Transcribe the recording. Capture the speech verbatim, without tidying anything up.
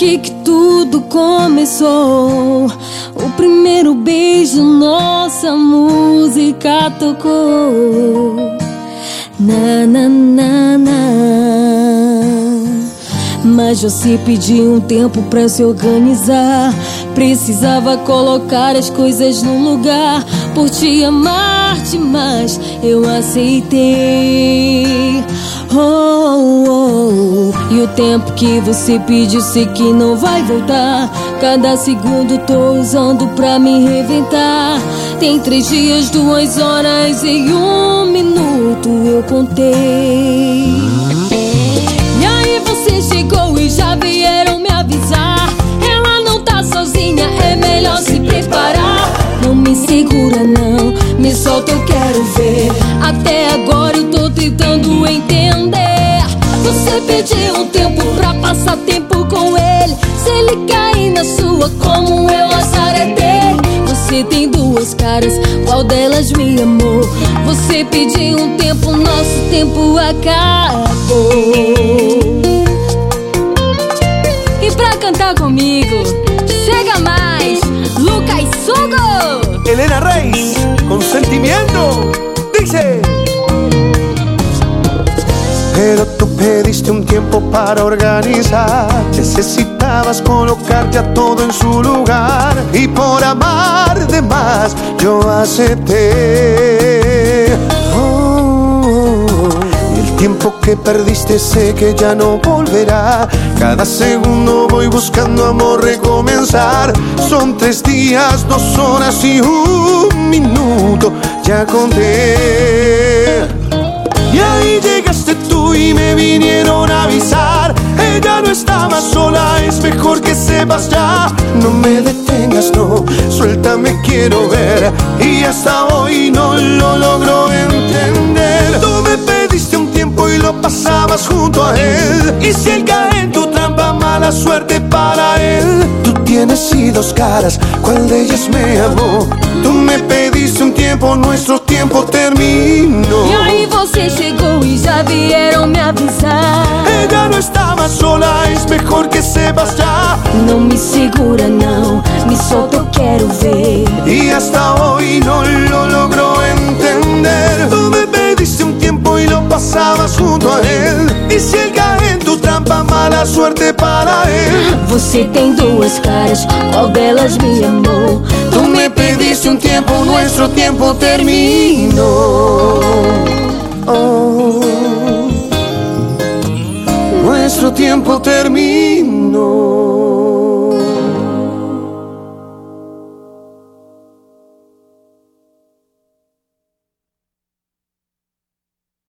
aqui que tudo começou. O primeiro beijo, nossa música tocou. Na, na, na, na. Mas você pediu um tempo pra se organizar. Precisava colocar as coisas no lugar. Por te amar demais, eu aceitei. Oh, oh, oh. E o tempo que você pediu, sei que não vai voltar. Cada segundo tô usando pra me reventar. Tem três dias, duas horas e um minuto eu contei. E aí você chegou e já vieram me avisar. Ela não tá sozinha, é melhor se preparar. Não me segura não, me solta, eu quero ver. Até agora eu tô tentando entender. Você pediu um tempo pra passar tempo com ele. Se ele cair na sua, como eu, azar é dele. Você tem duas caras, qual delas me amou? Você pediu um tempo, nosso tempo acabou. E pra cantar comigo, chega mais, Lucas Sugo. Elena Reis, con sentimiento, dice. Pero tú pediste un tiempo para organizar. Necesitabas colocarte a todo en su lugar. Y por amar de más yo acepté. Oh, y el tiempo que perdiste sé que ya no volverá. Cada segundo voy buscando amor recomenzar. Son tres días, dos horas y un minuto, ya conté. Y ahí llegaste tú y me vinieron a avisar. Ella no estaba sola, es mejor que sepas ya. No me detengas, no, suéltame, quiero ver. Y hasta hoy no lo logro entender. Tú me pediste un tiempo y lo pasabas junto a él. Y si él cae en tu trampa, mala suerte para él. Tú tienes y dos caras, ¿cuál de ellas me amó? Tú me pediste un tiempo, nuestro tiempo terminó. E aí você chegou e já vieram me avisar. Ella no estaba sola, es mejor que sepas ya. Não me segura não, me solta, eu quero ver. Y hasta hoy no lo logro entender. Tú me pediste un tiempo y lo pasabas junto a él. Y si él cae en tu trampa, mala suerte para él. Você tem duas caras, qual delas me amou? Tú me pediste un tiempo, nuestro tiempo terminó. Oh, nuestro tiempo terminó.